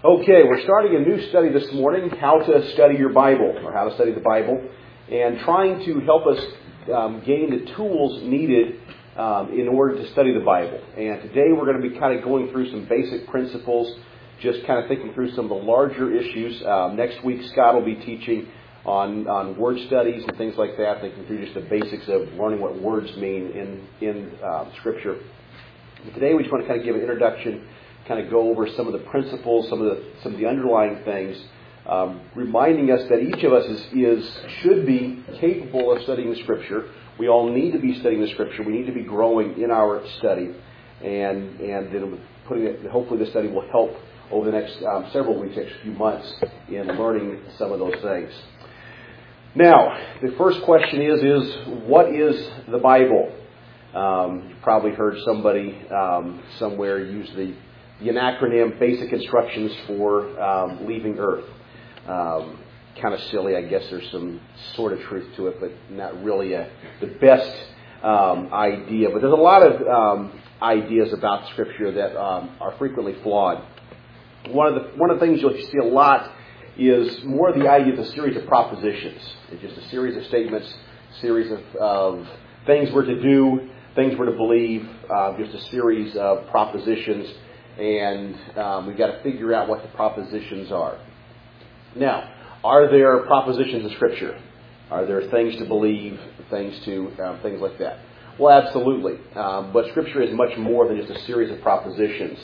Okay, we're starting a new study this morning, how to study your Bible, or how to study the Bible, and trying to help us gain the tools needed in order to study the Bible. And today we're going to be kind of going through some basic principles, just kind of thinking through some of the larger issues. Next week, Scott will be teaching on word studies and things like that, thinking through just the basics of learning what words mean in Scripture. But today we just want to kind of give an introduction, kind of go over some of the principles, some of the underlying things, reminding us that each of us should be capable of studying the Scripture. We all need to be studying the Scripture. We need to be growing in our study, and then hopefully the study will help over the next several weeks, next few months, in learning some of those things. Now, the first question is what is the Bible? You've probably heard somebody somewhere use the acronym Basic Instructions for Leaving Earth. Kind of silly, I guess there's some sort of truth to it, but not really the best idea. But there's a lot of ideas about Scripture that are frequently flawed. One of the things you'll see a lot is more the idea of a series of propositions. It's just a series of statements, series of things we're to do, things we're to believe, just a series of propositions. And we've got to figure out what the propositions are. Now, are there propositions in Scripture? Are there things to believe, things like that? Well, absolutely. But Scripture is much more than just a series of propositions,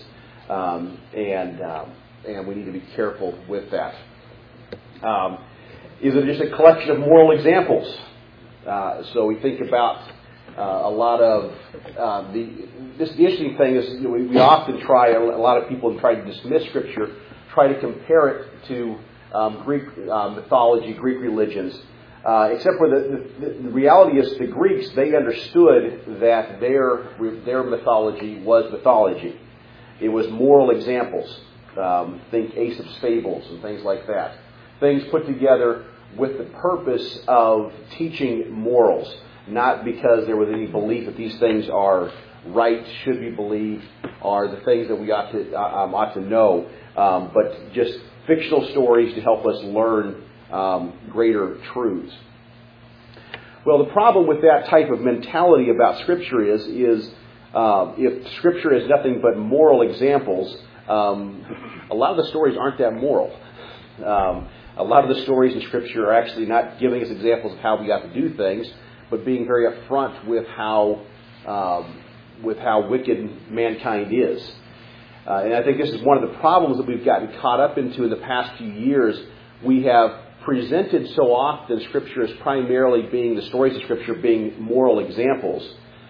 and we need to be careful with that. Is it just a collection of moral examples? So we think about a lot of the interesting thing is we often a lot of people try to dismiss Scripture, try to compare it to Greek mythology, Greek religions. Except for the reality is the Greeks, they understood that their mythology was mythology. It was moral examples. Think Aesop's fables and things like that. Things put together with the purpose of teaching morals. Not because there was any belief that these things are right, should be believed, are the things that we ought to know, but just fictional stories to help us learn greater truths. Well, the problem with that type of mentality about Scripture is if Scripture is nothing but moral examples, a lot of the stories aren't that moral. A lot of the stories in Scripture are actually not giving us examples of how we ought to do things, but being very upfront with how wicked mankind is. And I think this is one of the problems that we've gotten caught up into in the past few years. We have presented so often Scripture as primarily being the stories of Scripture being moral examples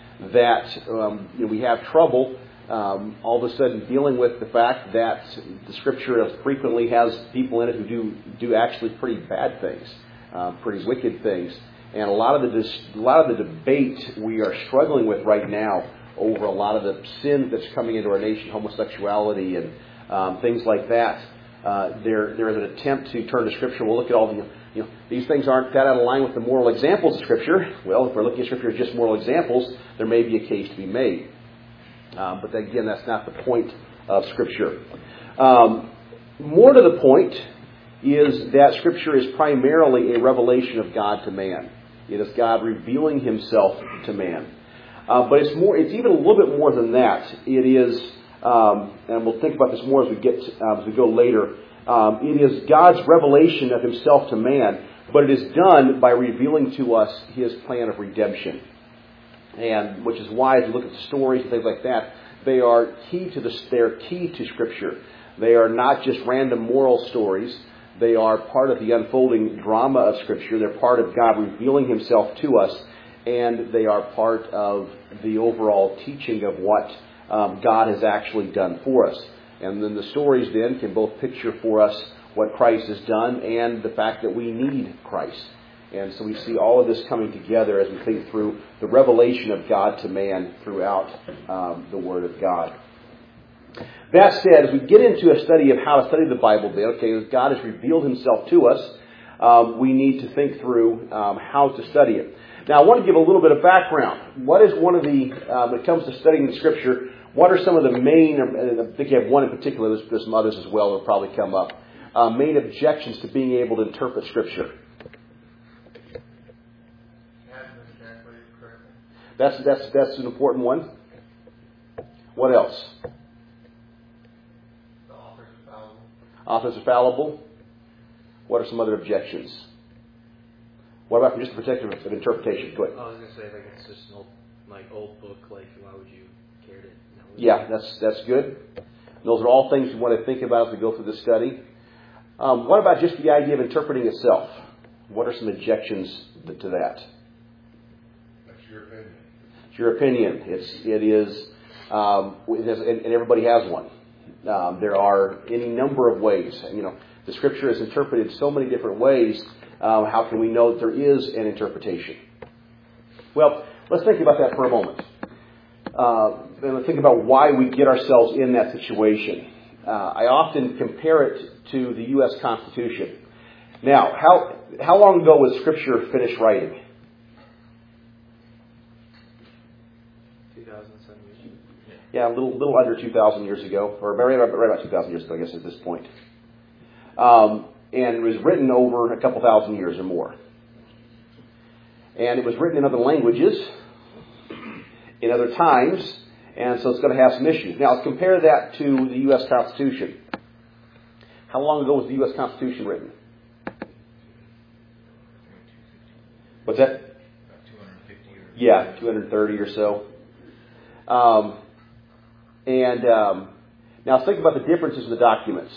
that we have trouble all of a sudden dealing with the fact that the Scripture frequently has people in it who do actually pretty bad things, pretty wicked things. And a lot of the debate we are struggling with right now over a lot of the sin that's coming into our nation, homosexuality and things like that. There is an attempt to turn to Scripture. We'll look at all these things aren't that out of line with the moral examples of Scripture. Well, if we're looking at Scripture as just moral examples, there may be a case to be made. But again, that's not the point of Scripture. More to the point is that Scripture is primarily a revelation of God to man. It is God revealing Himself to man. But it's even a little bit more than that. It is, and we'll think about this more as we go later. It is God's revelation of Himself to man, but it is done by revealing to us His plan of redemption. And which is why, as you look at the stories and things like that, they are key to Scripture. They are not just random moral stories. They are part of the unfolding drama of Scripture. They're part of God revealing Himself to us, and they are part of the overall teaching of what God has actually done for us. And then the stories then can both picture for us what Christ has done and the fact that we need Christ. And so we see all of this coming together as we think through the revelation of God to man throughout the Word of God. That said, as we get into a study of how to study the Bible, as God has revealed Himself to us, we need to think through how to study it. Now, I want to give a little bit of background. What is one of the, when it comes to studying the Scripture, What are some of the main, and I think you have one in particular, there's some others as well that will probably come up, main objections to being able to interpret Scripture? That's an important one. What else? The authors are fallible. Authors are fallible. What are some other objections? What about from just the perspective of interpretation? Go ahead. I was going to say, like, it's just an old book. Like, why would you care to know it? Yeah, that's good. Those are all things we want to think about as we go through the study. What about just the idea of interpreting itself? What are some objections to that? That's your opinion. It's your opinion. It is, and everybody has one. There are any number of ways. The Scripture is interpreted so many different ways. How can we know that there is an interpretation? Well, let's think about that for a moment. And let's think about why we get ourselves in that situation. I often compare it to the U.S. Constitution. Now, how long ago was Scripture finished writing? 2,007 years. Yeah, a little under 2,000 years ago, or right about 2,000 years ago, I guess, at this point. And it was written over a couple thousand years or more. And it was written in other languages, in other times, and so it's going to have some issues. Now, let's compare that to the U.S. Constitution. How long ago was the U.S. Constitution written? What's that? About 250 years. Yeah, 230 or so. Now think about the differences in the documents.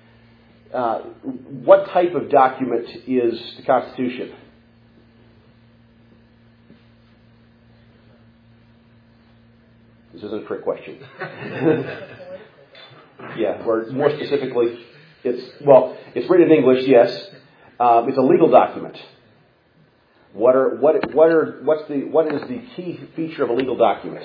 What type of document is the Constitution? This isn't a trick question. Yeah, or more specifically, it's written in English, yes. It's a legal document. What is the key feature of a legal document?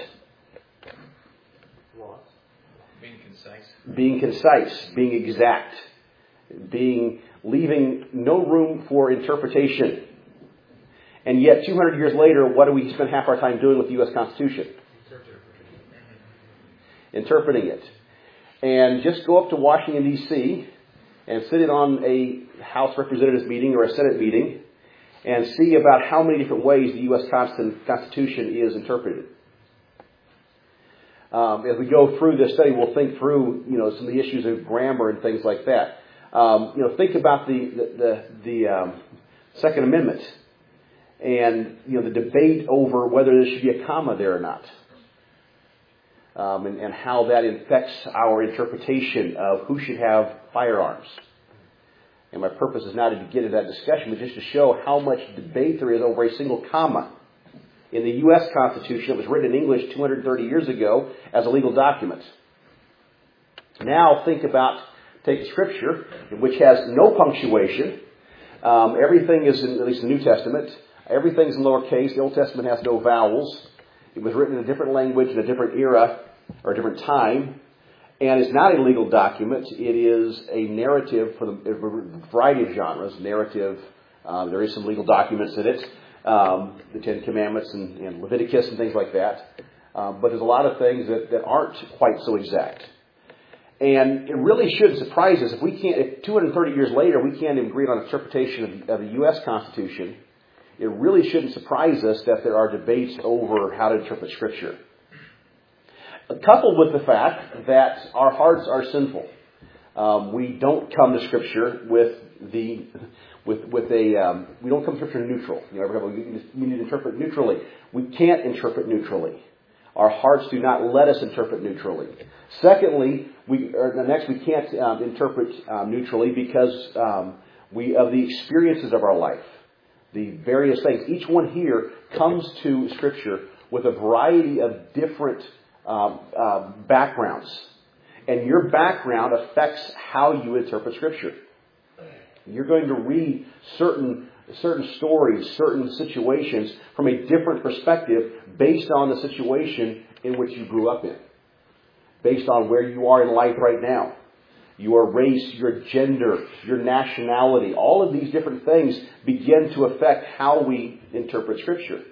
Laws. Being Concise, being exact, leaving no room for interpretation. And yet, 200 years later, what do we spend half our time doing with the U.S. Constitution? Interpreting it. And just go up to Washington, D.C. and sit in on a House of Representatives meeting or a Senate meeting and see about how many different ways the U.S. Constitution is interpreted. As we go through this study, we'll think through, some of the issues of grammar and things like that. Think about the Second Amendment and the debate over whether there should be a comma there or not, and how that affects our interpretation of who should have firearms. And my purpose is not to get into that discussion, but just to show how much debate there is over a single comma in the U.S. Constitution that was written in English 230 years ago as a legal document. Now take Scripture, which has no punctuation. Everything is, at least in the New Testament, everything's in lowercase. The Old Testament has no vowels. It was written in a different language, in a different era, or a different time. And it's not a legal document. It is a narrative for a variety of genres. Narrative, there is some legal documents in it. The Ten Commandments and Leviticus and things like that. But there's a lot of things that aren't quite so exact. And it really should surprise us if 230 years later we can't agree on interpretation of the U.S. Constitution. It really shouldn't surprise us that there are debates over how to interpret Scripture. Coupled with the fact that our hearts are sinful. We don't come to Scripture we don't come to Scripture neutral. We need to interpret neutrally. We can't interpret neutrally. Our hearts do not let us interpret neutrally. Secondly, we can't interpret neutrally because of the experiences of our life. The various things. Each one here comes to Scripture with a variety of different backgrounds. And your background affects how you interpret Scripture. You're going to read certain stories, certain situations from a different perspective based on the situation in which you grew up in. Based on where you are in life right now. Your race, your gender, your nationality, all of these different things begin to affect how we interpret Scripture.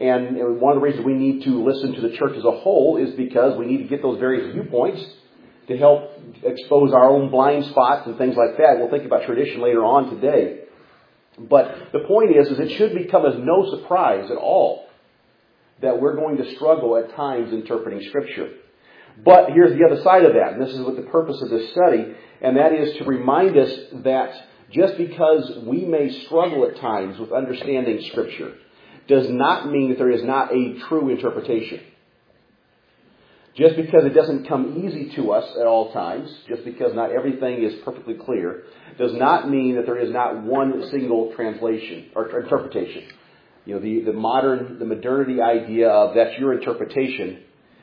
And one of the reasons we need to listen to the church as a whole is because we need to get those various viewpoints to help expose our own blind spots and things like that. We'll think about tradition later on today. But the point is it should become as no surprise at all that we're going to struggle at times interpreting Scripture. But here's the other side of that, and this is what the purpose of this study, and that is to remind us that just because we may struggle at times with understanding Scripture does not mean that there is not a true interpretation. Just because it doesn't come easy to us at all times, just because not everything is perfectly clear, does not mean that there is not one single translation or interpretation. You know, the modernity idea of that's your interpretation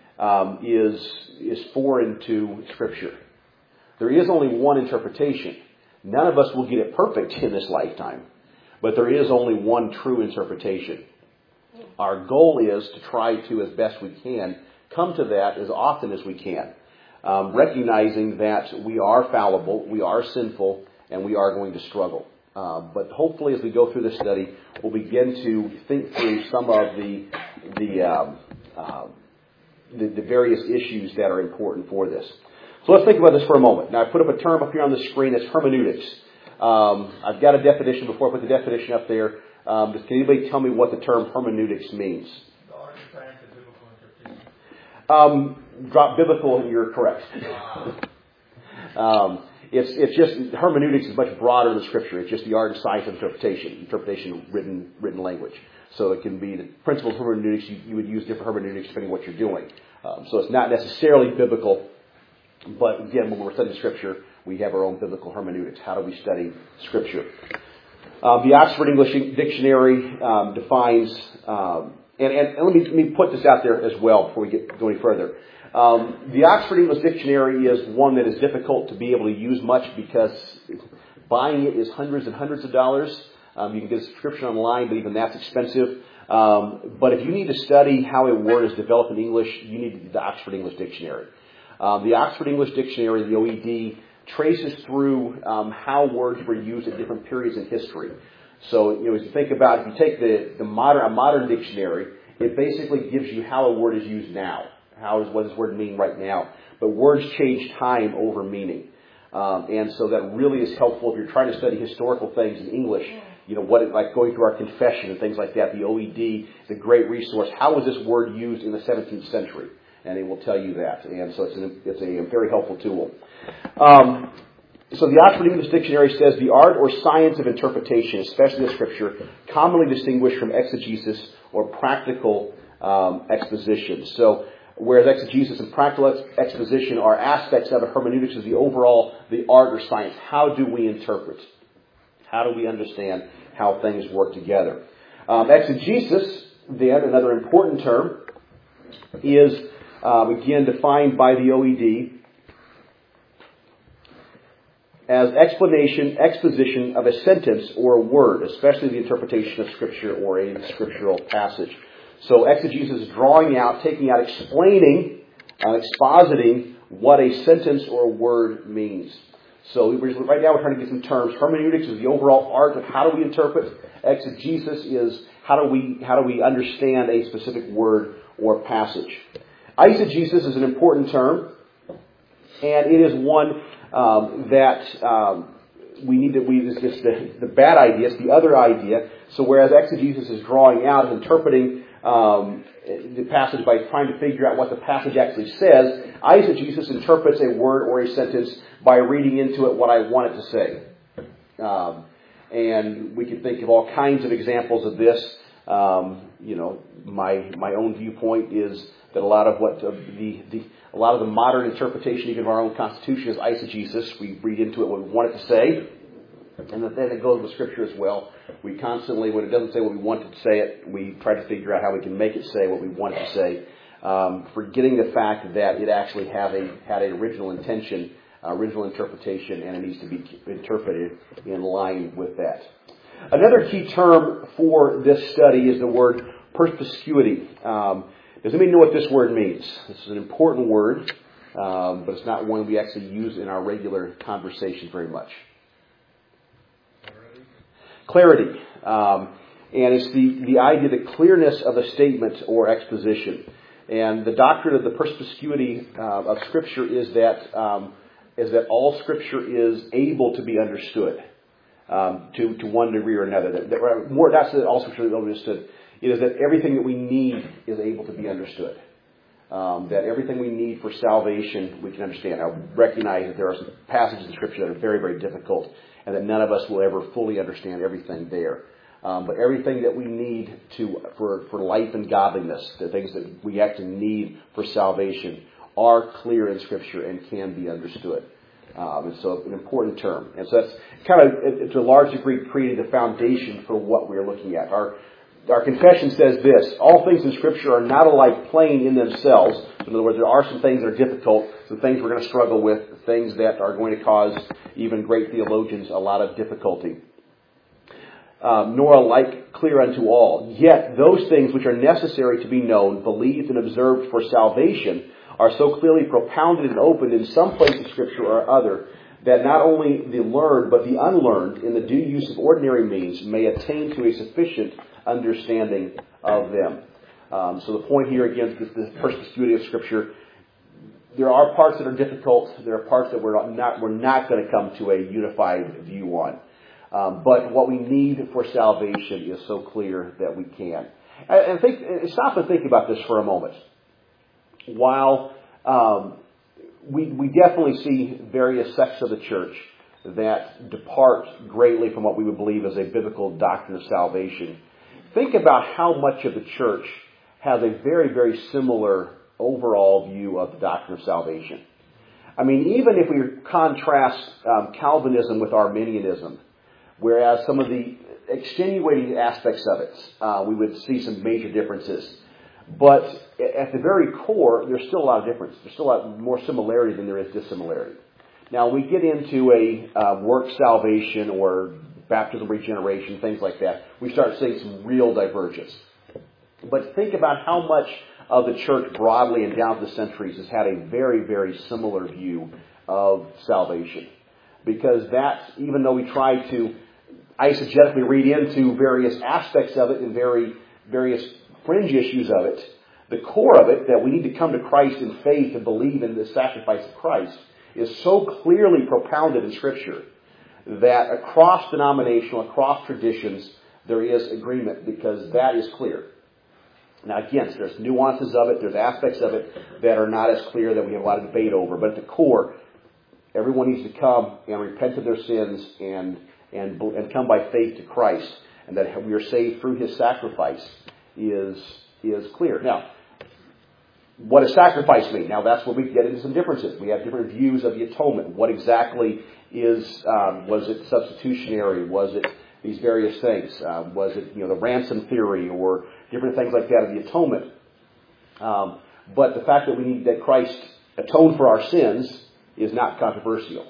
is foreign to Scripture. There is only one interpretation. None of us will get it perfect in this lifetime, but there is only one true interpretation. Our goal is to try to, as best we can, come to that as often as we can, recognizing that we are fallible, we are sinful, and we are going to struggle. But hopefully, as we go through this study, we'll begin to think through some of the various issues that are important for this. So let's think about this for a moment. Now, I put up a term up here on the screen. It's hermeneutics. I've got a definition before I put the definition up there. Can anybody tell me what the term hermeneutics means? The art and science of biblical interpretation. Drop biblical, and you're correct. It's just, hermeneutics is much broader than Scripture. It's just the art and science of interpretation of written language. So it can be the principles of hermeneutics. You would use different hermeneutics depending on what you're doing. So it's not necessarily biblical, but again, when we're studying Scripture, we have our own biblical hermeneutics. How do we study Scripture? The Oxford English Dictionary defines, and let me put this out there as well before we go any further. The Oxford English Dictionary is one that is difficult to be able to use much because buying it is hundreds and hundreds of dollars. You can get a subscription online, but even that's expensive. But if you need to study how a word is developed in English, you need the Oxford English Dictionary. The Oxford English Dictionary, the OED, traces through how words were used at different periods in history. So, as you think about, if you take a modern dictionary, it basically gives you how a word is used now. What does this word mean right now? But words change time over meaning. And so that really is helpful if you're trying to study historical things in English. Like going through our confession and things like that. The OED is a great resource. How was this word used in the 17th century? And it will tell you that. And so it's a very helpful tool. So the Oxford English Dictionary says the art or science of interpretation, especially the Scripture, commonly distinguished from exegesis or practical exposition. So whereas exegesis and practical exposition are aspects of it, hermeneutics is the art or science. How do we interpret? How do we understand how things work together? Exegesis, then, another important term, is again defined by the OED as exposition of a sentence or a word, especially the interpretation of Scripture or a scriptural passage. So exegesis is drawing out, taking out, explaining, expositing what a sentence or a word means. So right now we're trying to get some terms. Hermeneutics is the overall art of how do we interpret. Exegesis is how do we understand a specific word or passage. Eisegesis is an important term, and it is one that we need to. It's the bad idea. It's the other idea. So whereas exegesis is drawing out and interpreting the passage by trying to figure out what the passage actually says, eisegesis interprets a word or a sentence by reading into it what I want it to say. And we can think of all kinds of examples of this. My own viewpoint is that a lot of the modern interpretation even of our own Constitution is eisegesis. We read into it what we want it to say, and then it goes with Scripture as well. We constantly, when it doesn't say what we want it to say, we try to figure out how we can make it say what we want it to say, forgetting the fact that it actually had an original intention, original interpretation, and it needs to be interpreted in line with that. Another key term for this study is the word perspicuity. Does anybody know what this word means? This is an important word, but it's not one we actually use in our regular conversation very much. Clarity. And it's the idea that clearness of a statement or exposition. And the doctrine of the perspicuity of Scripture is that all Scripture is able to be understood to one degree or another. That's that all Scripture is able to be understood. It is that everything that we need is able to be understood. That everything we need for salvation we can understand. I recognize that there are some passages in Scripture that are very, very difficult, and that none of us will ever fully understand everything there. But everything that we need for life and godliness, the things that we actually need for salvation, are clear in Scripture and can be understood. And so an important term. And so that's kind of, to a large degree, created the foundation for what we're looking at. Our confession says this: all things in Scripture are not alike plain in themselves. In other words, there are some things that are difficult, some things we're going to struggle with, things that are going to cause even great theologians a lot of difficulty. Nor alike clear unto all. Yet those things which are necessary to be known, believed, and observed for salvation are so clearly propounded and opened in some place of Scripture or other, that not only the learned but the unlearned, in the due use of ordinary means, may attain to a sufficient understanding of them. So the point here, again, is the perspicuity of Scripture. There are parts that are difficult. There are parts that we're not going to come to a unified view on. But what we need for salvation is so clear that we can. And stop and think about this for a moment. While we definitely see various sects of the church that depart greatly from what we would believe is a biblical doctrine of salvation, think about how much of the church has a very, very similar overall view of the doctrine of salvation. I mean, even if we contrast Calvinism with Arminianism, whereas some of the extenuating aspects of it, we would see some major differences. But at the very core, there's still a lot of difference. There's still a lot more similarity than there is dissimilarity. Now, we get into a work salvation or baptism regeneration, things like that. We start seeing some real divergence. But think about how much of the church broadly and down the centuries has had a very, very similar view of salvation. Because that's, even though we try to eisegetically read into various aspects of it and various fringe issues of it, the core of it, that we need to come to Christ in faith and believe in the sacrifice of Christ, is so clearly propounded in Scripture that across denominational, across traditions, there is agreement, because that is clear. Now again, there's nuances of it, there's aspects of it that are not as clear, that we have a lot of debate over, but at the core, everyone needs to come and repent of their sins and come by faith to Christ, and that we are saved through His sacrifice is clear. Now, what does sacrifice mean? Now, that's where we get into some differences. We have different views of the atonement. What exactly was it substitutionary? Was it these various things? Was it, the ransom theory or different things like that of the atonement? But the fact that Christ atoned for our sins is not controversial.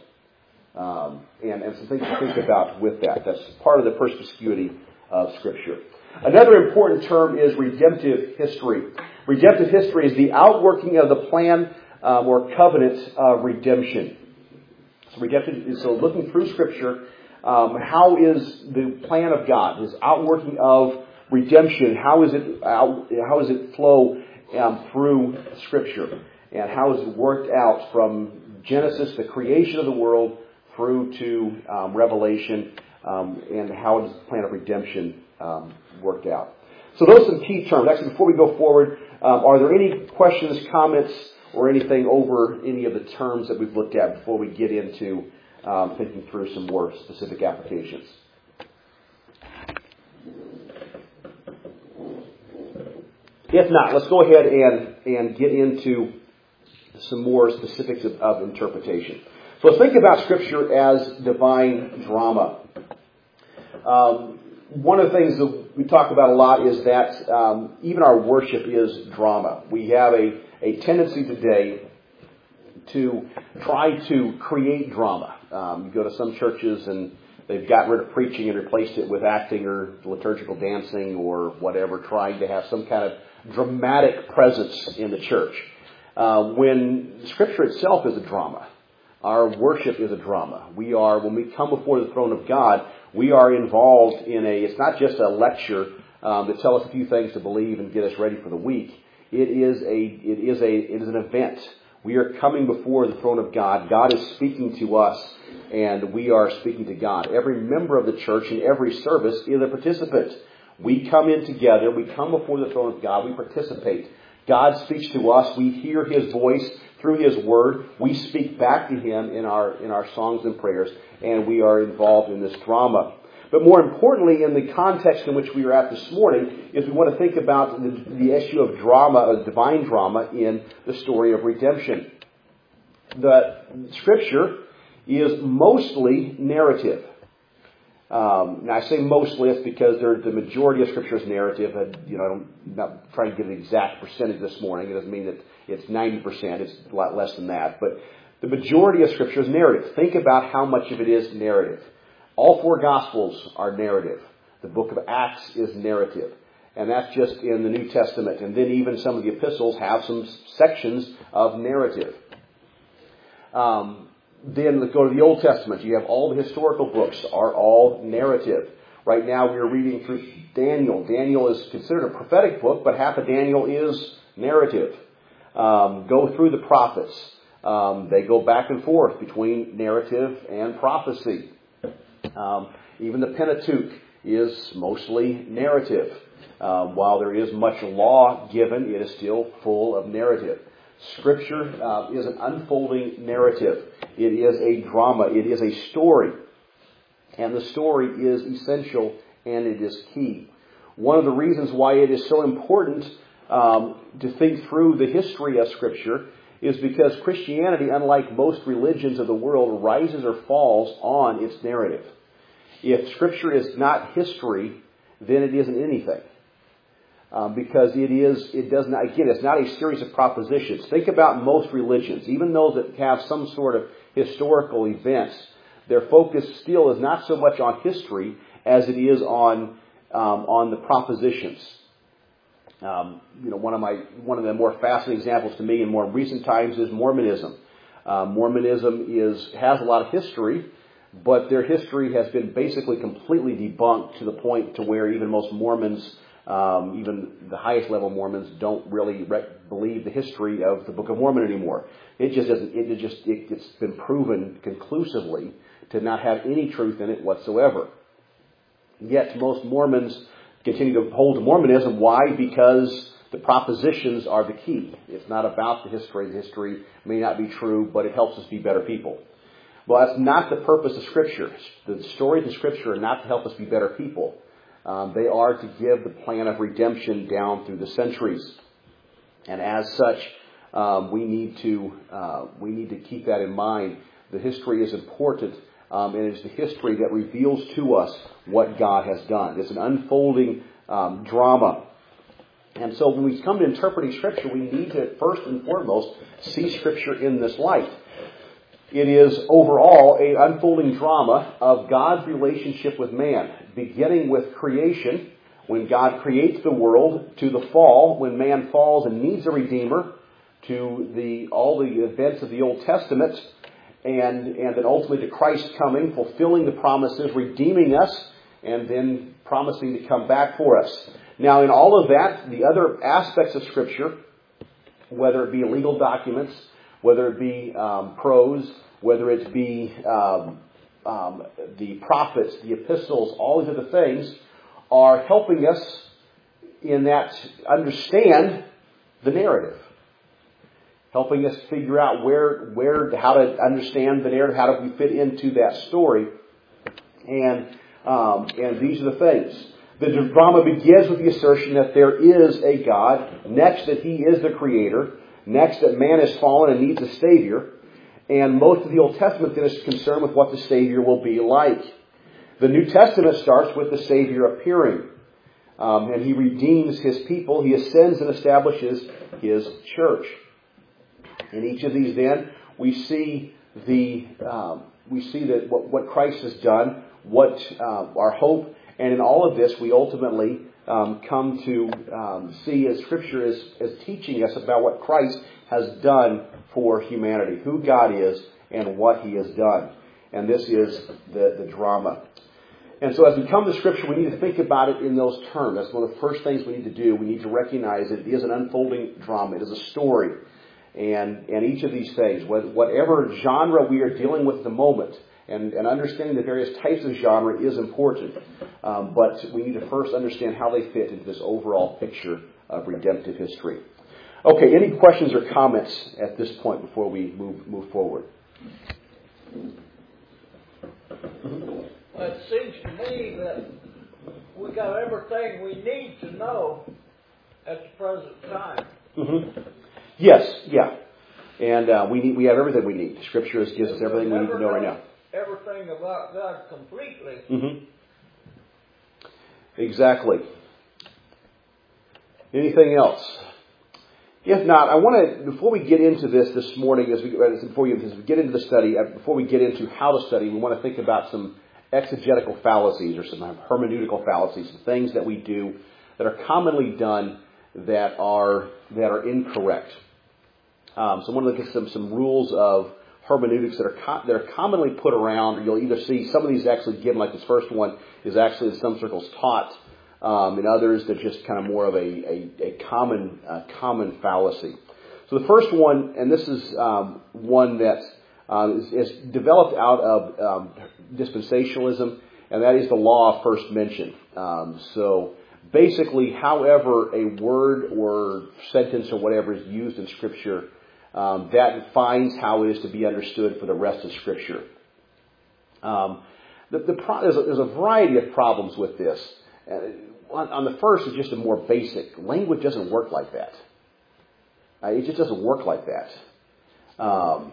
And some things to think about with that. That's part of the perspicuity of Scripture. Another important term is redemptive history. Redemptive history is the outworking of the plan or covenant of redemption. So looking through Scripture, how is the plan of God, His outworking of redemption, how does it flow through Scripture? And how is it worked out from Genesis, the creation of the world, through to Revelation, and how does the plan of redemption worked out? So those are some key terms. Actually, before we go forward, are there any questions, comments, or anything over any of the terms that we've looked at before we get into thinking through some more specific applications? If not, let's go ahead and get into some more specifics of interpretation. So let's think about Scripture as divine drama. One of the things that we talk about a lot is that even our worship is drama. We have a tendency today to try to create drama. You go to some churches and they've got rid of preaching and replaced it with acting or liturgical dancing or whatever, trying to have some kind of dramatic presence in the church. When Scripture itself is a drama. Our worship is a drama. When we come before the throne of God, we are involved in it's not just a lecture that tells us a few things to believe and get us ready for the week. It is an event. We are coming before the throne of God. God is speaking to us, and we are speaking to God. Every member of the church in every service is a participant. We come in together. We come before the throne of God. We participate. God speaks to us. We hear His voice through His Word. We speak back to Him in our songs and prayers, and we are involved in this drama. But more importantly, in the context in which we are at this morning, is we want to think about the issue of drama, divine drama, in the story of redemption. The Scripture is mostly narrative. Now, I say mostly, it's because the majority of Scripture is narrative. I'm not trying to give an exact percentage this morning. It doesn't mean that it's 90%. It's a lot less than that. But the majority of Scripture is narrative. Think about how much of it is narrative. All 4 Gospels are narrative. The book of Acts is narrative. And that's just in the New Testament. And then even some of the epistles have some sections of narrative. Then let's go to the Old Testament. You have all the historical books are all narrative. Right now we are reading through Daniel. Daniel is considered a prophetic book, but half of Daniel is narrative. Go through the prophets. They go back and forth between narrative and prophecy. Even the Pentateuch is mostly narrative. While there is much law given, it is still full of narrative. Scripture is an unfolding narrative. It is a drama. It is a story. And the story is essential and it is key. One of the reasons why it is so important to think through the history of Scripture is because Christianity, unlike most religions of the world, rises or falls on its narrative. If Scripture is not history, then it isn't anything. Because it's not a series of propositions. Think about most religions, even those that have some sort of historical events, their focus still is not so much on history as it is on the propositions. One of the more fascinating examples to me in more recent times is Mormonism. Mormonism has a lot of history, but their history has been basically completely debunked to the point to where even most Mormons, even the highest level Mormons, don't really believe the history of the Book of Mormon anymore. It just doesn't. It's been proven conclusively to not have any truth in it whatsoever. Yet most Mormons continue to hold to Mormonism. Why? Because the propositions are the key. It's not about the history. The history may not be true, but it helps us be better people. Well, that's not the purpose of Scripture. The stories of Scripture are not to help us be better people. They are to give the plan of redemption down through the centuries. And as such, we need to keep that in mind. The history is important, and it is the history that reveals to us what God has done. It's an unfolding drama. And so when we come to interpreting Scripture, we need to first and foremost see Scripture in this light. It is overall an unfolding drama of God's relationship with man, beginning with creation, when God creates the world, to the fall, when man falls and needs a Redeemer, to all the events of the Old Testament, and then ultimately to Christ coming, fulfilling the promises, redeeming us, and then promising to come back for us. Now, in all of that, the other aspects of Scripture, whether it be legal documents, whether it be prose, whether it be the prophets, the epistles, all these other things are helping us in that understand the narrative. Helping us figure out how to understand the narrative, how do we fit into that story. And these are the things. The drama begins with the assertion that there is a God. Next, that He is the Creator. Next, that man has fallen and needs a Savior. And most of the Old Testament then is concerned with what the Savior will be like. The New Testament starts with the Savior appearing. And He redeems His people. He ascends and establishes His church. In each of these then, we see that what Christ has done, what our hope, and in all of this we ultimately come to see as Scripture is teaching us about what Christ has done for humanity, who God is, and what He has done. And this is the drama. And so as we come to Scripture, we need to think about it in those terms. That's one of the first things we need to do. We need to recognize it is an unfolding drama. It is a story. And each of these things, whatever genre we are dealing with at the moment, and understanding the various types of genre is important. But we need to first understand how they fit into this overall picture of redemptive history. Okay, any questions or comments at this point before we move forward? Well, it seems to me that we got everything we need to know at the present time. Mm-hmm. Yes, yeah. And we have everything we need. Scripture gives us everything we need to know right now. Everything about God completely. Mm-hmm. Exactly. Anything else? If not, I want to, before we get into this morning, before we get into the study, before we get into how to study, we want to think about some exegetical fallacies or some hermeneutical fallacies, some things that we do that are commonly done that are incorrect. So I want to look at some rules of hermeneutics that are commonly put around. You'll either see some of these actually given, like this first one is actually in some circles taught. In others, they're just kind of more of a common fallacy. So the first one, and this is one that is developed out of dispensationalism, and that is the law of first mention. So basically, however a word or sentence or whatever is used in Scripture, that defines how it is to be understood for the rest of Scripture. There's a variety of problems with this. On the first, it's just a more basic. Language doesn't work like that. It just doesn't work like that.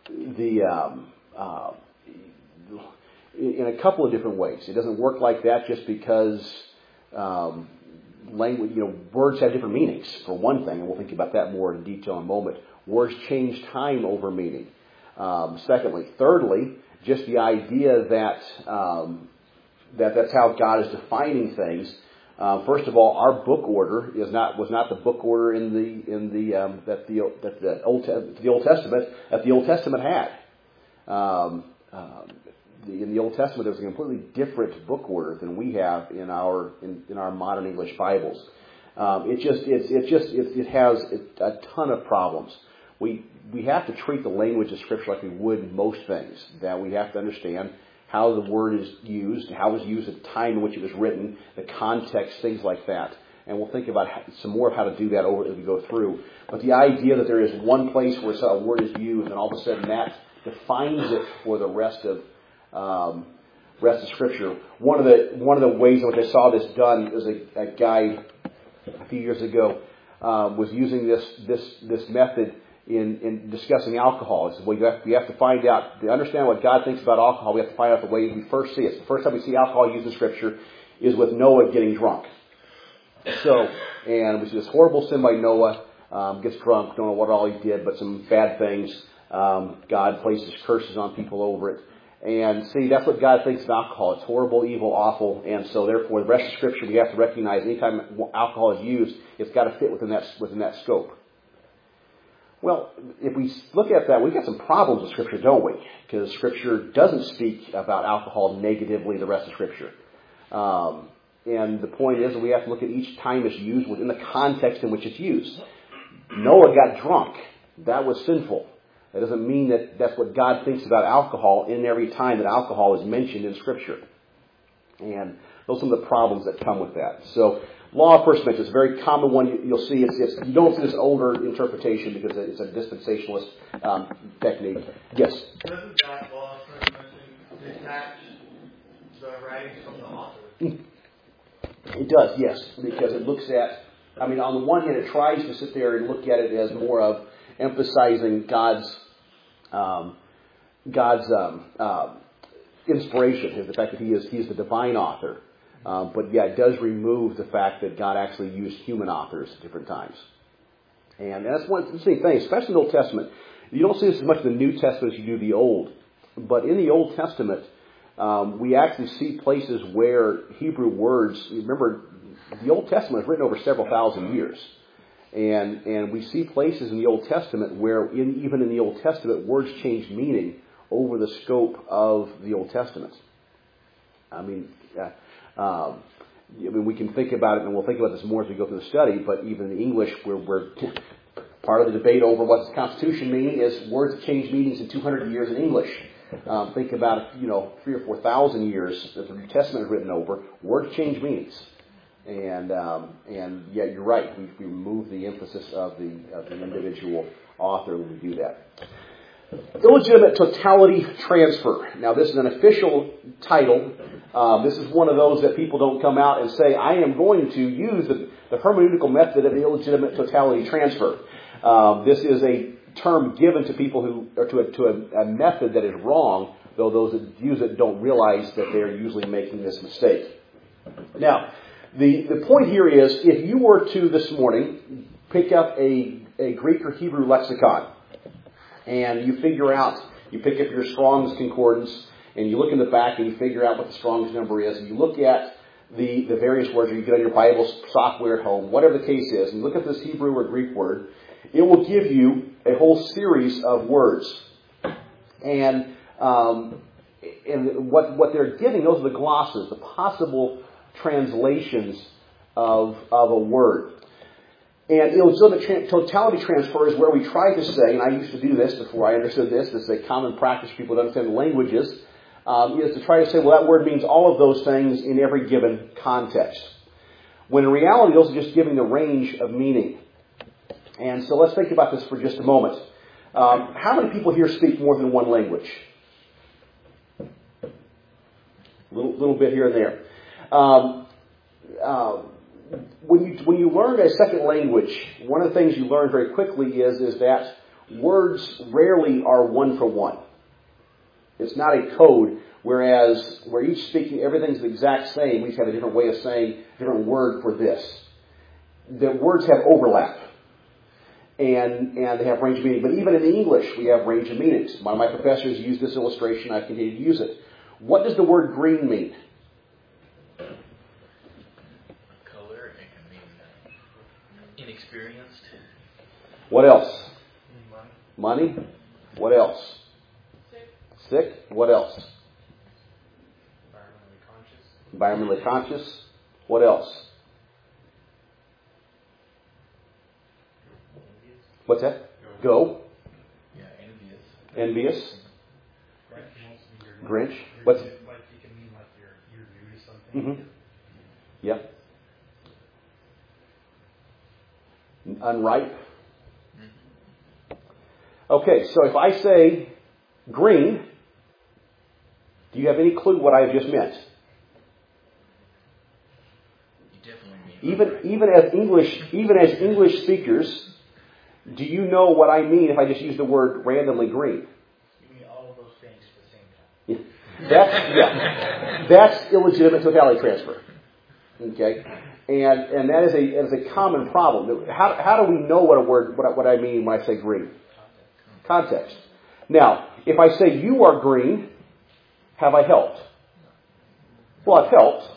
In a couple of different ways. It doesn't work like that just because language, words have different meanings, for one thing, and we'll think about that more in detail in a moment. Words change time over meaning. Thirdly, just the idea that that's how God is defining things. First of all, our book order was not the book order in the Old Testament that the Old Testament had. In the Old Testament, there was a completely different book order than we have in our modern English Bibles. It has a ton of problems. We have to treat the language of Scripture like we would most things. That we have to understand how the word is used, how it was used at the time in which it was written, the context, things like that. And we'll think about some more of how to do that as we go through. But the idea that there is one place where a word is used, and all of a sudden that defines it for the rest of Scripture. One of the ways in which I saw this done is a guy a few years ago was using this method in discussing alcohol. He said, well, we have to find out, to understand what God thinks about alcohol, we have to find out the way we first see it. The first time we see alcohol used in Scripture is with Noah getting drunk. And it was this horrible sin by Noah, gets drunk, don't know what all he did, but some bad things. God places curses on people over it. And see, that's what God thinks of alcohol. It's horrible, evil, awful. And so therefore, the rest of Scripture, we have to recognize anytime alcohol is used, it's got to fit within that scope. Well, if we look at that, we've got some problems with Scripture, don't we? Because Scripture doesn't speak about alcohol negatively the rest of Scripture. And the point is that we have to look at each time it's used within the context in which it's used. Noah got drunk. That was sinful. That doesn't mean that that's what God thinks about alcohol in every time that alcohol is mentioned in Scripture. And those are some of the problems that come with that. So, law of first mention is a very common one. You'll see you don't see this older interpretation because it's a dispensationalist technique. Yes? Doesn't that law of first mention detach the writings from the author? It does, yes, because it looks at, on the one hand, it tries to sit there and look at it as more of emphasizing God's inspiration, the fact that He's the divine author. But yeah, it does remove the fact that God actually used human authors at different times. And that's one interesting thing, especially in the Old Testament. You don't see this as much in the New Testament as you do the Old. But in the Old Testament, we actually see places where Hebrew words, remember, the Old Testament was written over several thousand years. And we see places in the Old Testament where, even in the Old Testament, words change meaning over the scope of the Old Testament. I mean, we can think about it, and we'll think about this more as we go through the study, but even in English, we're part of the debate over what the Constitution meaning is words that change meanings in 200 years in English. Think about, 3,000 or 4,000 years that the New Testament is written over. Words change meanings. And yeah, you're right. We remove the emphasis of the individual author when we do that. Illegitimate totality transfer. Now, this is an official title. This is one of those that people don't come out and say, I am going to use the hermeneutical method of the illegitimate totality transfer. This is a term given to people to a method that is wrong, though those that use it don't realize that they're usually making this mistake. Now, the point here is, if you were to this morning pick up a Greek or Hebrew lexicon, and you pick up your Strong's Concordance, and you look in the back and you figure out what the Strong's number is, and you look at the various words, or you get on your Bible software at home, whatever the case is, and look at this Hebrew or Greek word, it will give you a whole series of words. And what they're giving, those are the glosses, the possible translations of a word. And illegitimate totality transfer is where we try to say, and I used to do this before I understood this is a common practice for people that understand languages, is to try to say, well, that word means all of those things in every given context. When in reality, those are just giving the range of meaning. And so let's think about this for just a moment. How many people here speak more than one language? Little bit here and there. When you learn a second language, one of the things you learn very quickly is that words rarely are one for one. It's not a code, whereas where each speaking, everything's the exact same. We just have a different way of saying, a different word for this. The words have overlap. And they have range of meaning. But even in English, we have range of meanings. One of my professors used this illustration. I continue to use it. What does the word green mean? Color. It can mean inexperienced. What else? Money. Money. What else? Sick. What else? Environmentally conscious. Environmentally conscious. What else? What's that? Go. Yeah, envious. Envious. Grinch. Grinch. What's Like you can mean like you're new to something. Mm-hmm. Yep. Unripe. Okay, so if I say green, do you have any clue what I just meant? You definitely mean Even as English speakers, do you know what I mean if I just use the word randomly green? You mean all of those things at the same time. That's illegitimate totality transfer. Okay, and that is a common problem. How do we know what I mean when I say green? Context. Now, if I say you are green, have I helped? Well, I've helped.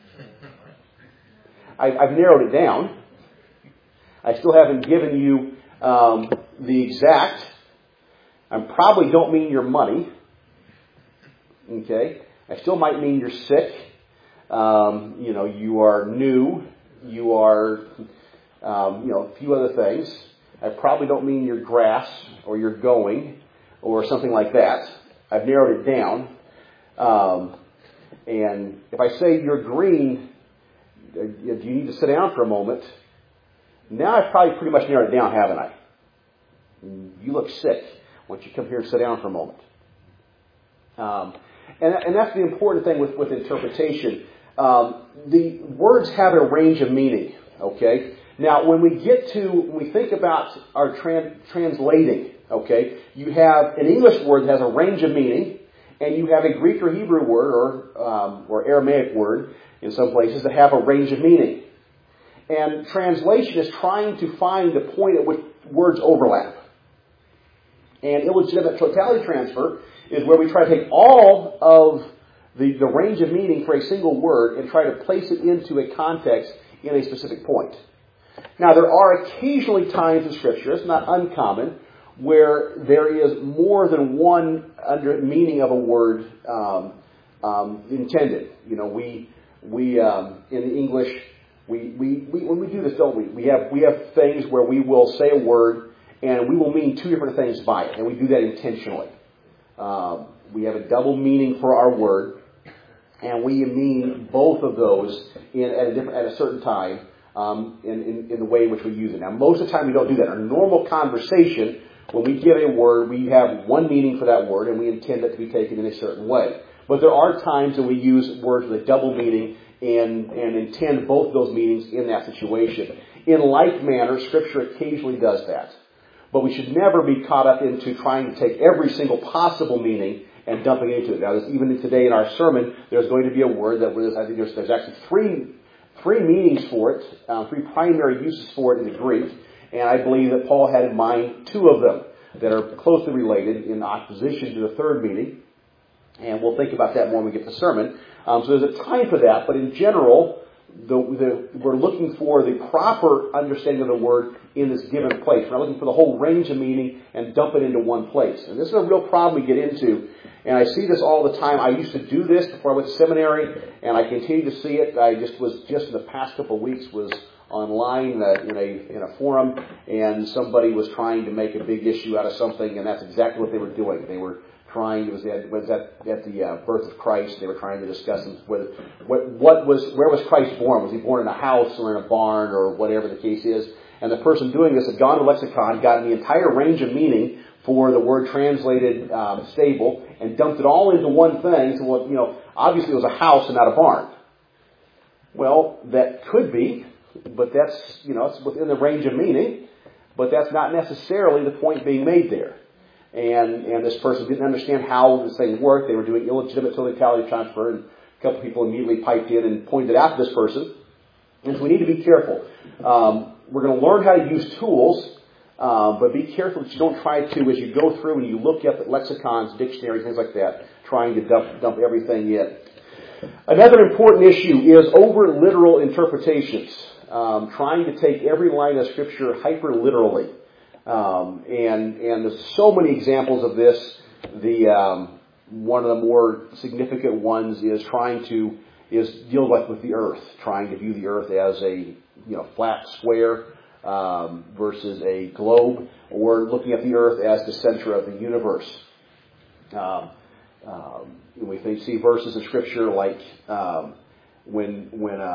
I've narrowed it down. I still haven't given you the exact. I probably don't mean your money. Okay, I still might mean you're sick. You are new. You are, a few other things. I probably don't mean your grass or your going or something like that. I've narrowed it down. And if I say you're green, do you need to sit down for a moment? Now I've probably pretty much narrowed it down, haven't I? You look sick. Why don't you come here and sit down for a moment? And that's the important thing with interpretation. The words have a range of meaning. Okay. Now, when we think about our translating, okay, you have an English word that has a range of meaning, and you have a Greek or Hebrew word or Aramaic word in some places that have a range of meaning. And translation is trying to find the point at which words overlap. And illegitimate totality transfer is where we try to take all of the range of meaning for a single word and try to place it into a context in a specific point. Now, there are occasionally times in Scripture, it's not uncommon, where there is more than one meaning of a word intended. You know, we in the English, when we do this, don't we? We have things where we will say a word and we will mean two different things by it, and we do that intentionally. We have a double meaning for our word, and we mean both of those at a certain time in the way in which we use it. Now, most of the time we don't do that. In a normal conversation, when we give a word, we have one meaning for that word, and we intend it to be taken in a certain way. But there are times when we use words with a double meaning and intend both those meanings in that situation. In like manner, Scripture occasionally does that. But we should never be caught up into trying to take every single possible meaning and dumping into it. Now, even today in our sermon, there's going to be a word that I think there's actually three meanings for it, three primary uses for it in the Greek. And I believe that Paul had in mind two of them that are closely related in opposition to the third meaning. And we'll think about that more when we get to the sermon. So there's a time for that, but in general, we're looking for the proper understanding of the word in this given place. We're not looking for the whole range of meaning and dump it into one place. And this is a real problem we get into. And I see this all the time. I used to do this before I went to seminary, and I continue to see it. I just in the past couple of weeks was online in a forum, and somebody was trying to make a big issue out of something, and that's exactly what they were doing. They were trying. It was at the birth of Christ. They were trying to discuss where was Christ born? Was he born in a house or in a barn or whatever the case is? And the person doing this had gone to lexicon, gotten the entire range of meaning for the word translated stable, and dumped it all into one thing. So, obviously it was a house and not a barn. Well, that could be, but that's, it's within the range of meaning, but that's not necessarily the point being made there. And this person didn't understand how this thing worked. They were doing illegitimate totality transfer, and a couple people immediately piped in and pointed out to this person. And so we need to be careful. We're going to learn how to use tools, but be careful that you don't try to, as you go through and you look at lexicons, dictionaries, things like that, trying to dump everything in. Another important issue is over-literal interpretations. Trying to take every line of Scripture hyper-literally. And there's so many examples of this. One of the more significant ones is deal with the earth, trying to view the earth as a flat square versus a globe, or looking at the earth as the center of the universe. We see verses in Scripture like when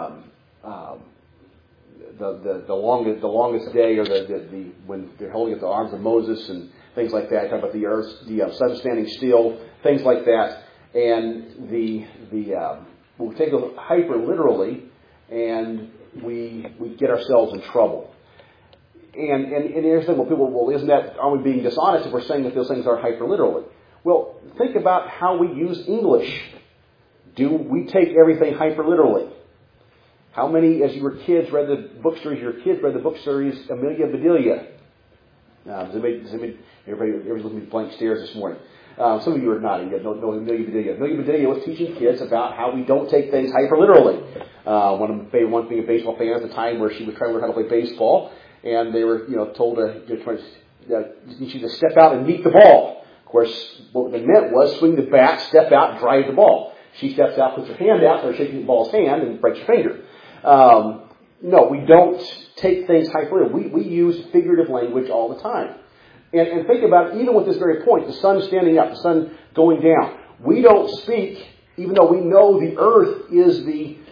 the longest day, or when they're holding up the arms of Moses and things like that, talk about the earth, the sun standing still, things like that, and we take it hyper literally, and we get ourselves in trouble. And here's the thing: aren't we being dishonest if we're saying that those things are hyper literally? Well, think about how we use English. Do we take everything hyper literally? How many, as you were kids, read the book series Amelia Bedelia? Everybody's looking at blank stares this morning. Some of you are nodding. You know Amelia Bedelia. Amelia Bedelia was teaching kids about how we don't take things hyper literally. One of my favorite ones, being a baseball fan at the time, where she was trying to learn how to play baseball, and they were told to step out and meet the ball. Of course, what they meant was swing the bat, step out, drive the ball. She steps out, puts her hand out, starts shaking the ball's hand, and breaks her finger. No, we don't take things hyper. We use figurative language all the time. And think about it, even with this very point, the sun standing up, the sun going down. We don't speak, even though we know the earth is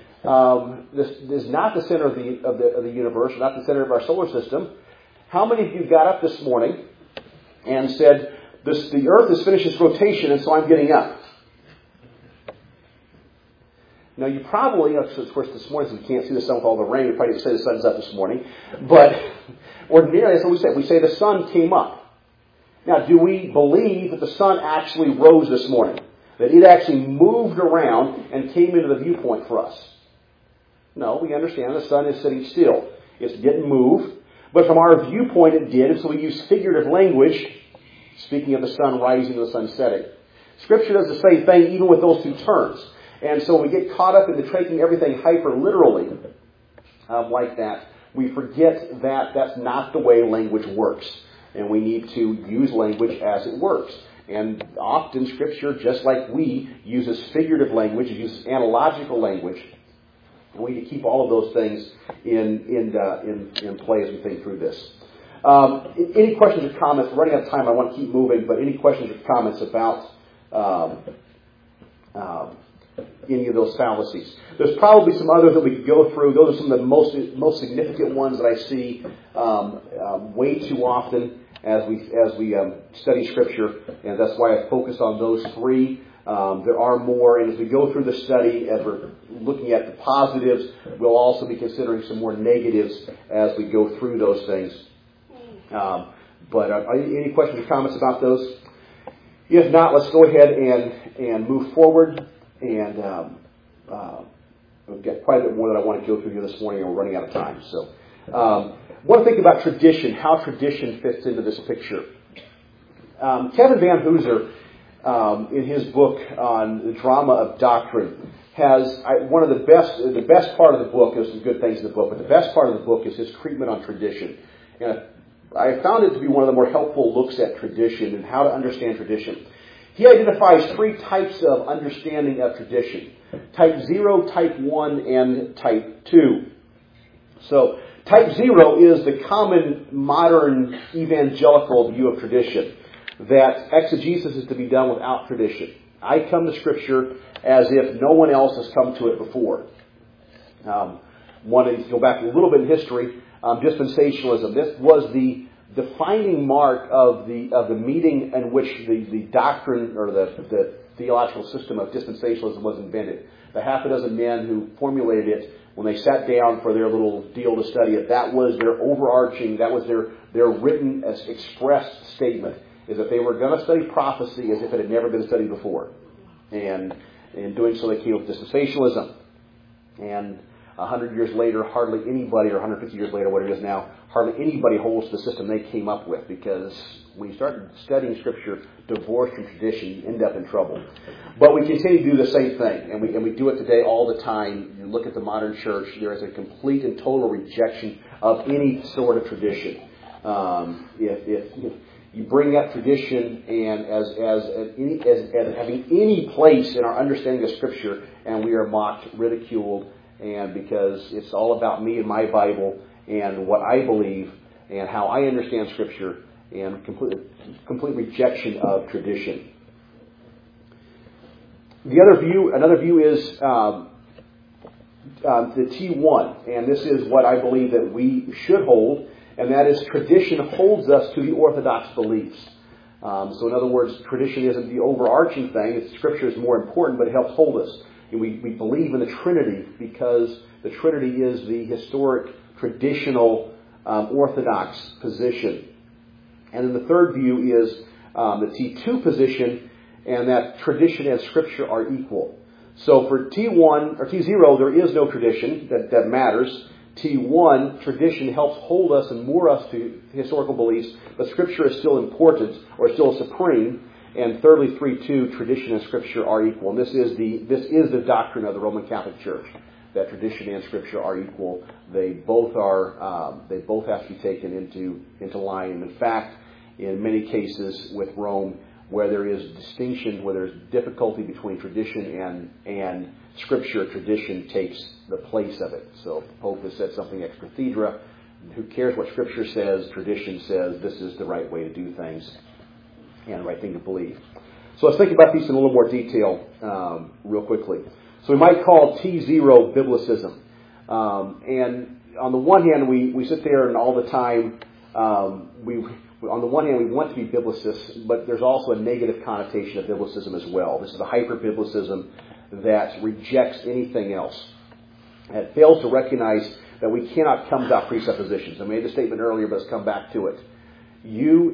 is not the center of the universe, not the center of our solar system. How many of you got up this morning and said, the earth has finished its rotation, and so I'm getting up? Now, you probably, of course, this morning, since we can't see the sun with all the rain, we probably didn't say the sun's up this morning. But ordinarily, that's what we say. We say the sun came up. Now, do we believe that the sun actually rose this morning? That it actually moved around and came into the viewpoint for us? No, we understand the sun is sitting still. It didn't move. But from our viewpoint, it did. And so we use figurative language, speaking of the sun rising and the sun setting. Scripture does the same thing, even with those two terms. And so we get caught up into taking everything hyper literally like that. we forget that that's not the way language works. And we need to use language as it works. And often Scripture, just like we, uses figurative language, it uses analogical language. And we need to keep all of those things in play as we think through this. Any questions or comments? We're running out of time. I want to keep moving, but any questions or comments about any of those fallacies? There's probably some others that we could go through. Those are some of the most significant ones that I see way too often as we study Scripture, and that's why I focus on those three. There are more, and as we go through the study, as we're looking at the positives, we'll also be considering some more negatives as we go through those things. But any questions or comments about those? If not, let's go ahead and move forward. And we've got quite a bit more that I want to go through here this morning, and we're running out of time. So I want to think about tradition, how tradition fits into this picture. Kevin Van Hooser, in his book on the drama of doctrine, has one of the best part of the book. There's some good things in the book, but the best part of the book is his treatment on tradition. And I found it to be one of the more helpful looks at tradition and how to understand tradition. He identifies three types of understanding of tradition: type 0, type 1, and type 2. So type 0 is the common modern evangelical view of tradition, that exegesis is to be done without tradition. I come to Scripture as if no one else has come to it before. Want to go back a little bit in history. Dispensationalism. This was the defining mark of the meeting in which the doctrine or the theological system of dispensationalism was invented. The half a dozen men who formulated it, when they sat down for their little deal to study it, that was their overarching, that was their written, expressed statement, is that they were going to study prophecy as if it had never been studied before. And in doing so, they came up with dispensationalism. And 100 years later, hardly anybody, or 150 years later, what it is now, hardly anybody holds the system they came up with, because when you start studying Scripture divorced from tradition, you end up in trouble. But we continue to do the same thing, and we do it today all the time. You look at the modern church, there is a complete and total rejection of any sort of tradition. If you bring up tradition and as having any place in our understanding of Scripture, and we are mocked, ridiculed, and because it's all about me and my Bible and what I believe and how I understand Scripture, and complete rejection of tradition. Another view is the T1, and this is what I believe that we should hold, and that is tradition holds us to the orthodox beliefs. So in other words, tradition isn't the overarching thing. Scripture is more important, but it helps hold us. And we believe in the Trinity because the Trinity is the historic, traditional, orthodox position. And then the third view is the T2 position, and that tradition and Scripture are equal. So for T1 or T0, there is no tradition that matters. T1, tradition helps hold us and moor us to historical beliefs, but Scripture is still important, or still supreme. And thirdly, 3.2, tradition and Scripture are equal. And this is the doctrine of the Roman Catholic Church, that tradition and Scripture are equal. They both have to be taken into line. And in fact, in many cases with Rome, where there is distinction, where there's difficulty between tradition and Scripture, tradition takes the place of it. So the Pope has said something ex cathedra. Who cares what Scripture says? Tradition says this is the right way to do things and the right thing to believe. So let's think about these in a little more detail real quickly. So we might call T0 biblicism. And on the one hand, we sit there and all the time, on the one hand, we want to be biblicists, but there's also a negative connotation of biblicism as well. This is a hyper-biblicism that rejects anything else. It fails to recognize that we cannot come without presuppositions. I made the statement earlier, but let's come back to it. You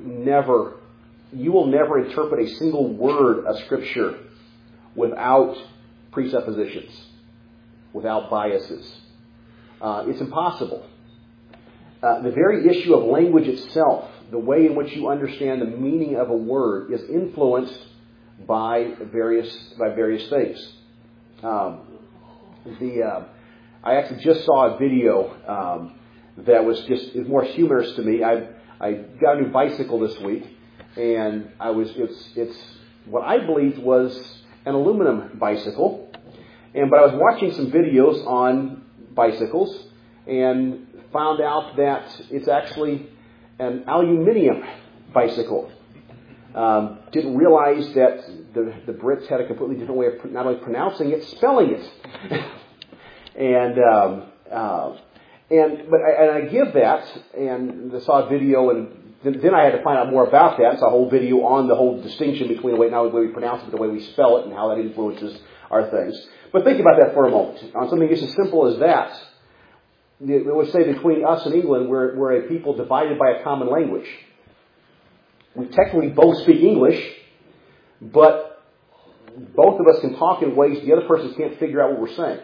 will never interpret a single word of Scripture without presuppositions, without biases. It's impossible. The very issue of language itself, the way in which you understand the meaning of a word, is influenced by various things. I actually just saw a video that was just more humorous to me. I got a new bicycle this week, and it's what I believed was an aluminum bicycle, but I was watching some videos on bicycles and found out that it's actually an aluminium bicycle. Didn't realize that the Brits had a completely different way of not only pronouncing it, spelling it. But I give that, and I saw a video, and then I had to find out more about that. Saw a whole video on the whole distinction between not only the way we pronounce it, but the way we spell it, and how that influences our things. But think about that for a moment. On something just as simple as that, it would say between us and England, we're a people divided by a common language. We technically both speak English, but both of us can talk in ways the other person can't figure out what we're saying.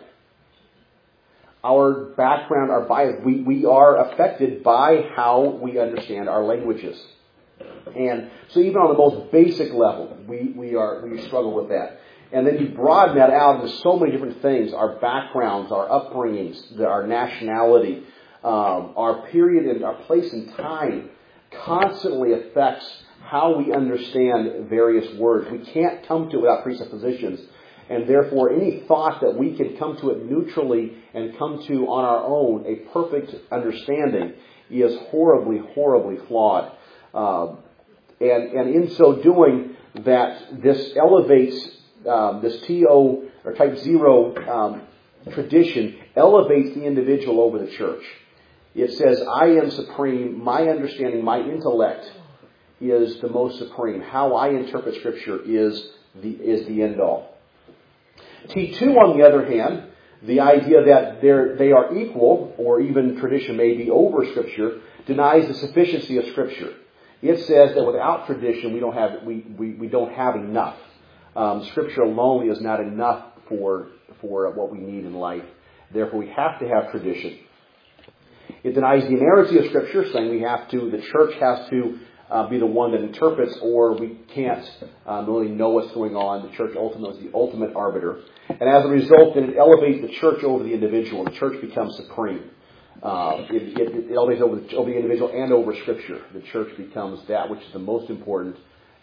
Our background, our bias, we are affected by how we understand our languages. And so even on the most basic level, we struggle with that. And then you broaden that out into so many different things: our backgrounds, our upbringings, our nationality, our period and our place in time constantly affects how we understand various words. We can't come to it without presuppositions. And therefore, any thought that we can come to it neutrally and come to on our own a perfect understanding is horribly, horribly flawed. And in so doing, that this elevates this TO or Type 0 tradition elevates the individual over the church. It says, I am supreme, my understanding, my intellect is the most supreme. How I interpret Scripture is the end all. T2, on the other hand, the idea that they are equal, or even tradition may be over Scripture, denies the sufficiency of Scripture. It says that without tradition, we don't have enough. Scripture alone is not enough for what we need in life. Therefore, we have to have tradition. It denies the inerrancy of Scripture, saying the church has to be the one that interprets, or we can't really know what's going on. The church ultimately is the ultimate arbiter. And as a result, then it elevates the church over the individual. The church becomes supreme. It elevates over the individual and over Scripture. The church becomes that which is the most important,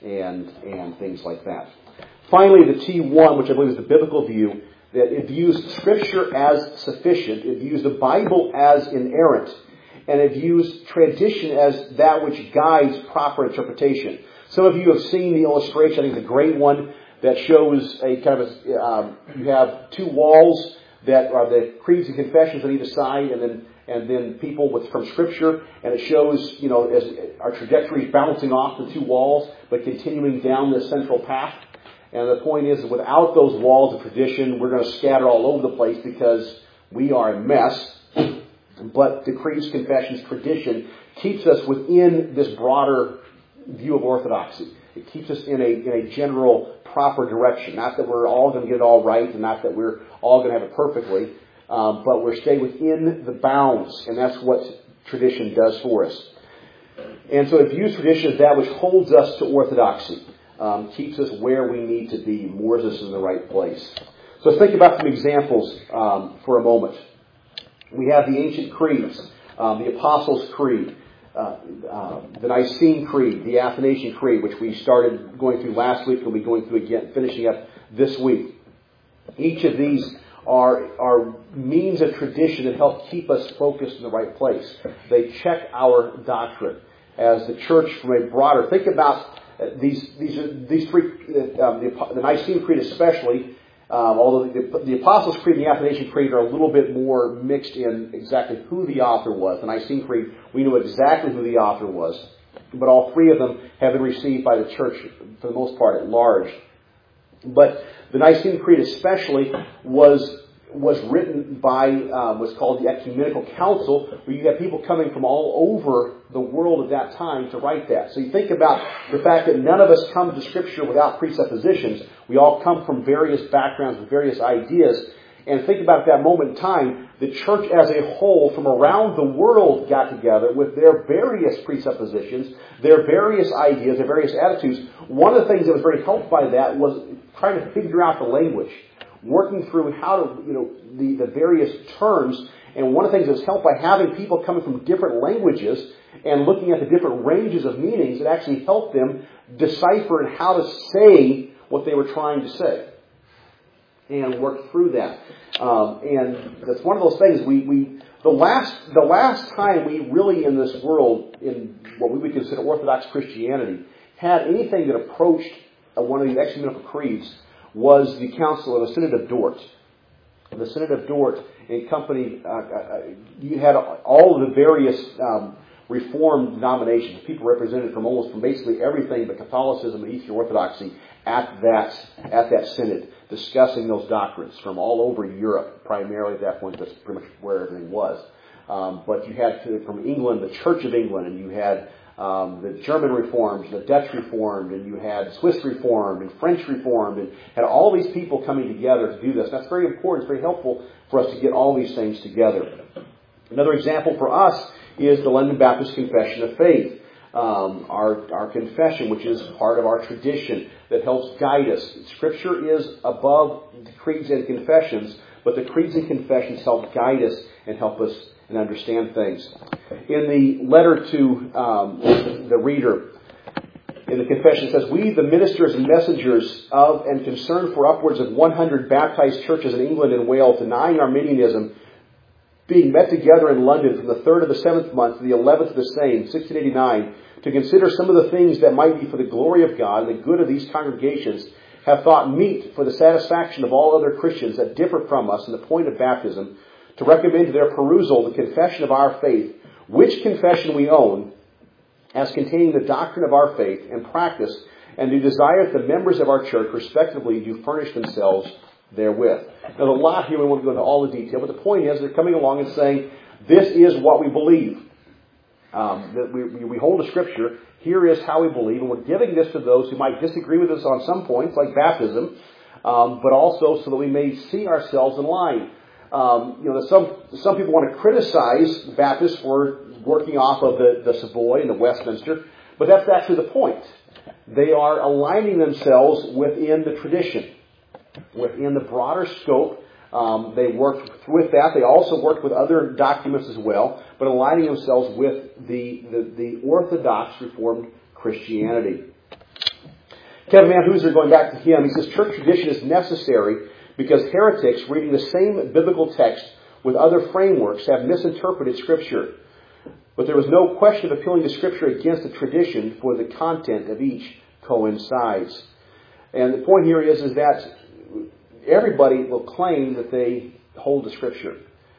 and things like that. Finally, the T1, which I believe is the biblical view, that it views Scripture as sufficient. It views the Bible as inerrant. And it views tradition as that which guides proper interpretation. Some of you have seen the illustration. I think it's a great one that shows a kind of you have two walls that are the creeds and confessions on either side, and then people from Scripture, and it shows as our trajectory is bouncing off the two walls, but continuing down this central path. And the point is that without those walls of tradition, we're going to scatter all over the place because we are a mess. But the creeds, confessions, tradition keeps us within this broader view of orthodoxy. It keeps us in a general proper direction. Not that we're all going to get it all right, and not that we're all going to have it perfectly, but we're staying within the bounds, and that's what tradition does for us. And so it views tradition as that which holds us to orthodoxy, keeps us where we need to be, moors us in the right place. So let's think about some examples for a moment. We have the ancient creeds, the Apostles' Creed, the Nicene Creed, the Athanasian Creed, which we started going through last week, and we'll be going through again, finishing up this week. Each of these are means of tradition that help keep us focused in the right place. They check our doctrine as the church from a broader. Think about these three, the Nicene Creed especially. Although the Apostles' Creed and the Athanasian Creed are a little bit more mixed in exactly who the author was. The Nicene Creed, we know exactly who the author was. But all three of them have been received by the church, for the most part, at large. But the Nicene Creed especially was written by what's called the Ecumenical Council, where you have people coming from all over the world at that time to write that. So you think about the fact that none of us come to Scripture without presuppositions. We all come from various backgrounds with various ideas. And think about that moment in time, the church as a whole from around the world got together with their various presuppositions, their various ideas, their various attitudes. One of the things that was very helped by that was trying to figure out the language. working through how to, the various terms. And one of the things that's helped by having people coming from different languages and looking at the different ranges of meanings, it actually helped them decipher and how to say what they were trying to say and work through that. And that's one of those things the last time we really in this world, in what we would consider Orthodox Christianity, had anything that approached one of the ecumenical creeds was the Council of the Synod of Dort. The Synod of Dort in company, you had all of the various Reformed denominations, people represented from basically everything but Catholicism and Eastern Orthodoxy at that synod, discussing those doctrines from all over Europe. Primarily at that point, that's pretty much where everything was. But you had from England, the Church of England, and you had the German Reformed, the Dutch Reformed, and you had Swiss Reformed and French Reformed, and had all these people coming together to do this. That's very important. It's very helpful for us to get all these things together. Another example for us is the London Baptist Confession of Faith. Our confession, which is part of our tradition that helps guide us. Scripture is above the creeds and confessions, but the creeds and confessions help guide us and help us and understand things. In the letter to the reader, in the confession, it says, "We, the ministers and messengers of and concerned for upwards of 100 baptized churches in England and Wales, denying Arminianism, being met together in London from the 3rd of the 7th month to the 11th of the same, 1689, to consider some of the things that might be for the glory of God and the good of these congregations, have thought meet for the satisfaction of all other Christians that differ from us in the point of baptism, to recommend to their perusal the confession of our faith, which confession we own, as containing the doctrine of our faith and practice, and do desire that the members of our church, respectively, do furnish themselves therewith." Now, there's a lot here. We won't go into all the detail, but the point is they're coming along and saying, this is what we believe. That we hold the Scripture. Here is how we believe, and we're giving this to those who might disagree with us on some points, like baptism, but also so that we may see ourselves in line. Some people want to criticize Baptists for working off of the Savoy and the Westminster, but that's actually the point. They are aligning themselves within the tradition, within the broader scope. They worked with that. They also worked with other documents as well, but aligning themselves with the Orthodox Reformed Christianity. Kevin Van Hooser, going back to him, he says, "Church tradition is necessary because heretics reading the same biblical text with other frameworks have misinterpreted Scripture. But there was no question of appealing to Scripture against the tradition, for the content of each coincides." And the point here is that everybody will claim that they hold the Scripture.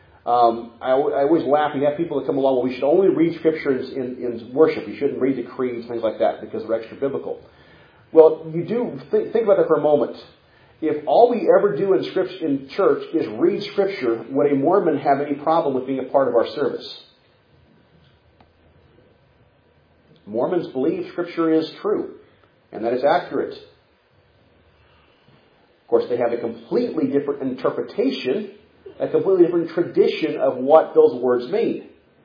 I always laugh. You have people that come along, well, we should only read Scripture in worship. You shouldn't read the creeds, things like that, because they're extra biblical. Well, you do think about that for a moment. If all we ever do in church is read Scripture, would a Mormon have any problem with being a part of our service? Mormons believe Scripture is true, and that is accurate. Of course, they have a completely different interpretation, a completely different tradition of what those words mean.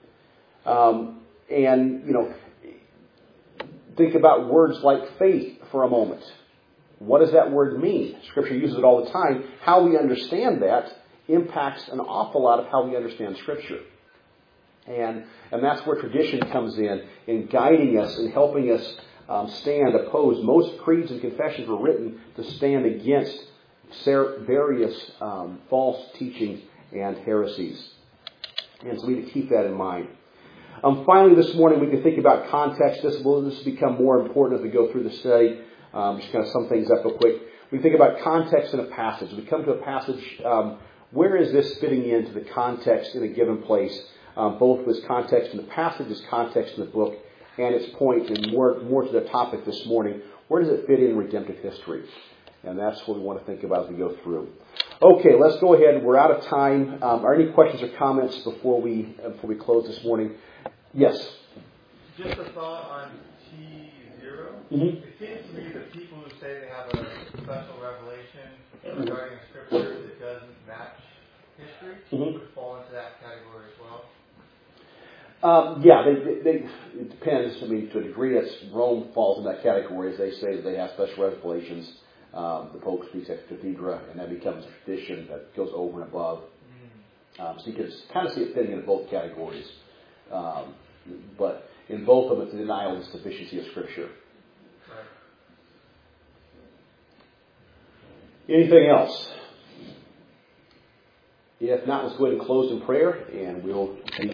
Think about words like faith for a moment. What does that word mean? Scripture uses it all the time. How we understand that impacts an awful lot of how we understand Scripture. And that's where tradition comes in guiding us and helping us oppose. Most creeds and confessions were written to stand against various false teachings and heresies. And so we need to keep that in mind. Finally, this morning we can think about context. This will become more important as we go through the study. Just kind of sum things up real quick. We think about context in a passage. We come to a passage, where is this fitting into the context in a given place? Both as context in the passage, as context in the book, and its point, and more to the topic this morning. Where does it fit in redemptive history? And that's what we want to think about as we go through. Okay, let's go ahead. We're out of time. Are any questions or comments before we close this morning? Yes? Just a thought on T0. Mm-hmm. It seems to me that people who say they have a special revelation regarding Scripture that doesn't match history would fall into that category as well. It depends. I mean, to a degree, Rome falls in that category, as they say that they have special revelations. The Pope speaks ex cathedra, and that becomes a tradition that goes over and above. So you can kind of see it fitting into both categories. But in both of them, it's a denial of the sufficiency of Scripture. Anything else? If not, let's go ahead and close in prayer, and we'll